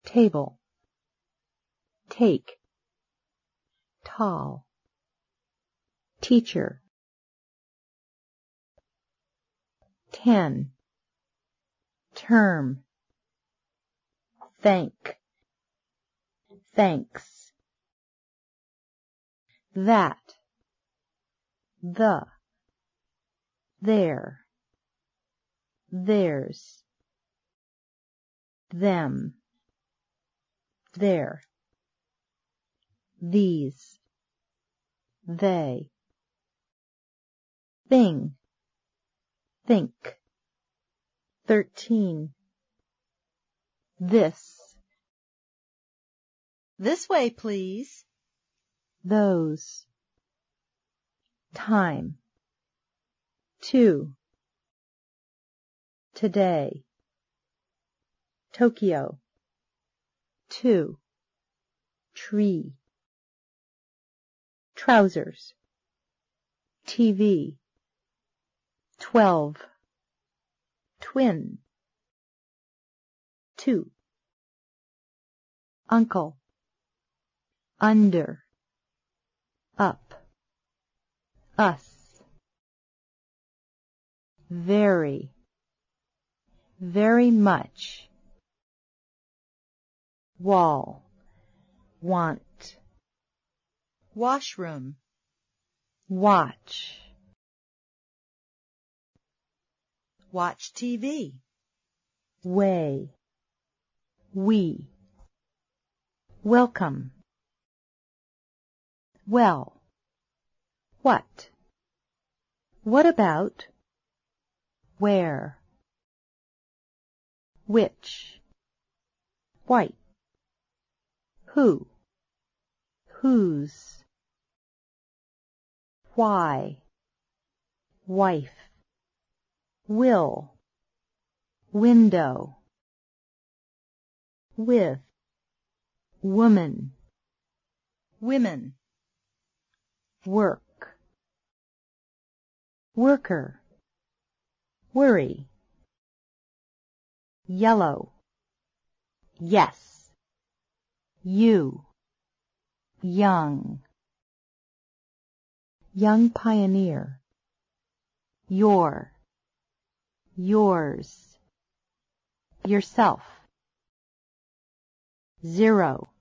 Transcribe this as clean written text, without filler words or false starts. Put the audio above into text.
table, take, tall, teacher, 10, term, thank, thanks, that, the, there, theirs, them, there, these, they, thing, think, 13, this way, please. those, time, 2, today, Tokyo, 2, tree, trousers, TV, 12, twin, 2, uncle, under, up, us, very, very much, wall, want, Washroom, watch, watch TV. way, we, welcome, well, what about, where, which, white, who, whose, why, wife, will, window, with, woman, Women, work, worker, worry, yellow, yes, you, young, young pioneer, your, yours, yourself, 0,